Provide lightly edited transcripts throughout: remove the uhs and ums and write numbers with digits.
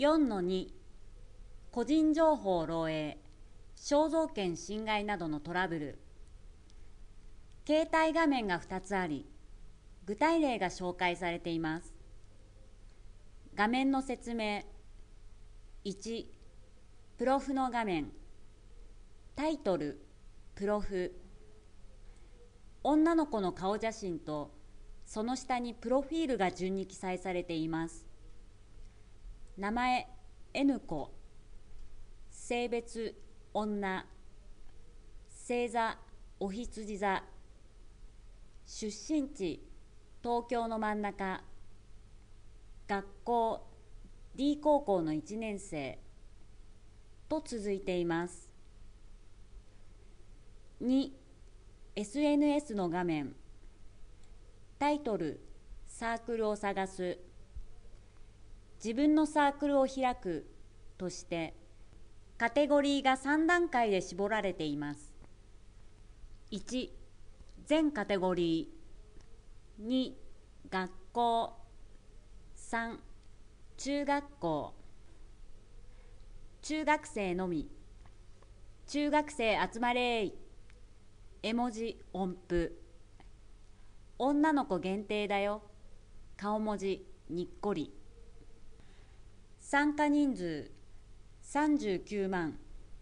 4-2 個人情報漏洩、肖像権侵害などのトラブル。携帯画面が2つあり、具体例が紹介されています。画面の説明。1、プロフの画面。タイトル、プロフ。女の子の顔写真と、その下にプロフィールが順に記載されています。名前、N 子。性別、女。星座、お羊座。出身地、東京の真ん中。学校、D 高校の1年生。と続いています。2、SNS の画面。タイトル、サークルを探す。自分のサークルを開くとして、カテゴリーが3段階で絞られています。1、全カテゴリー。2、学校。3、中学校。中学生のみ。中学生集まれー。絵文字音符。女の子限定だよ。顔文字にっこり。参加人数39万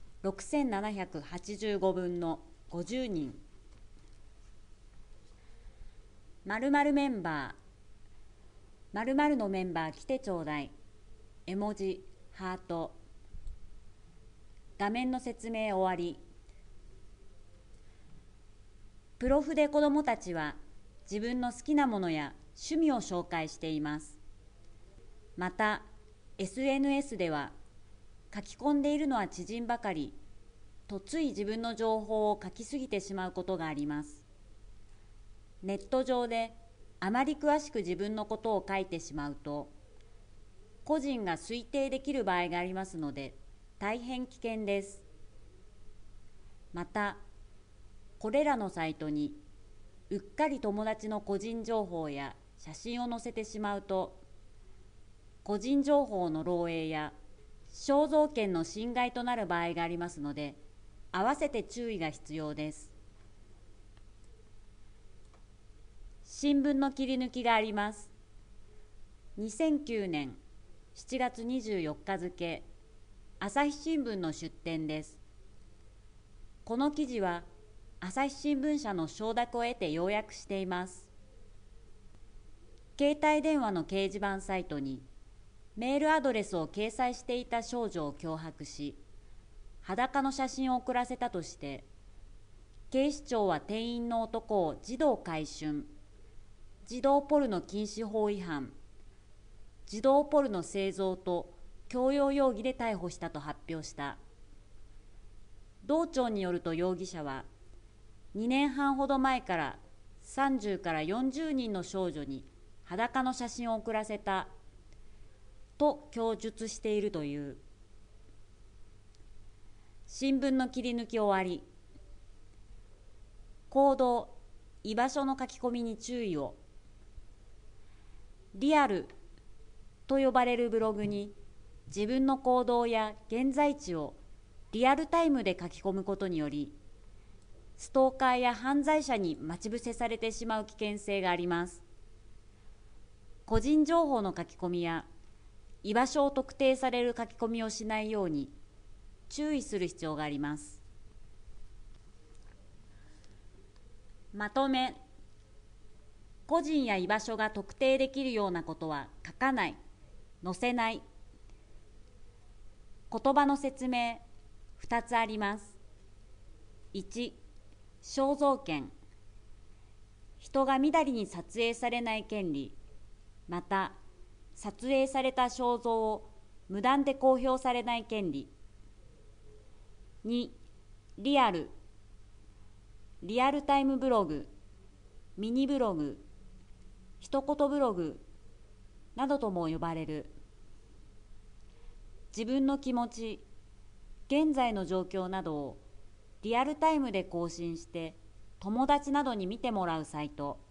6785分の50人。〇〇メンバー。〇〇のメンバー来てちょうだい。絵文字ハート。画面の説明終わり。プロフで子どもたちは自分の好きなものや趣味を紹介しています。また、SNS では書き込んでいるのは知人ばかりとつい自分の情報を書きすぎてしまうことがあります。ネット上であまり詳しく自分のことを書いてしまうと、個人が推定できる場合がありますので、大変危険です。また、これらのサイトにうっかり友達の個人情報や写真を載せてしまうと、個人情報の漏洩や肖像権の侵害となる場合がありますので、併せて注意が必要です。新聞の切り抜きがあります。2009年7月24日付、朝日新聞の出典です。この記事は朝日新聞社の承諾を得て要約しています。携帯電話の掲示板サイトにメールアドレスを掲載していた少女を脅迫し、裸の写真を送らせたとして、警視庁は店員の男を児童買春、児童ポルノ禁止法違反、児童ポルノ製造と強要容疑で逮捕したと発表した。同庁によると容疑者は、2年半ほど前から30から40人の少女に裸の写真を送らせたと供述しているという。新聞の切り抜き終わり。行動、居場所の書き込みに注意を。リアルと呼ばれるブログに自分の行動や現在地をリアルタイムで書き込むことにより、ストーカーや犯罪者に待ち伏せされてしまう危険性があります。個人情報の書き込みや居場所を特定される書き込みをしないように注意する必要があります。まとめ。個人や居場所が特定できるようなことは書かない、載せない。言葉の説明2つあります。1、肖像権。人がみだりに撮影されない権利、また撮影された肖像を無断で公表されない権利。2、リアル。リアルタイムブログ、ミニブログ、一言ブログなどとも呼ばれる。自分の気持ち、現在の状況などをリアルタイムで更新して友達などに見てもらうサイト。